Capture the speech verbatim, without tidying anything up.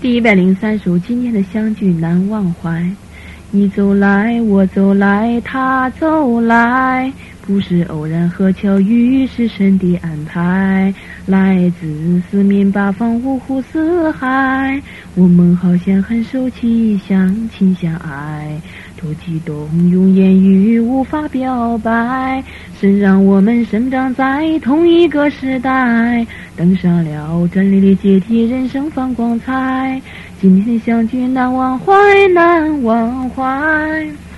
第一百零三首，今天的相聚难忘怀。你走来，我走来，他走来，不是偶然和巧遇，是神的安排。来自四面八方，五湖四海，我们好像很熟悉，相亲相爱，多激动，用言语无法表白，是让我们生长在同一个时代，登上了真理的阶梯，人生放光彩。今天的相聚难忘怀，难忘怀。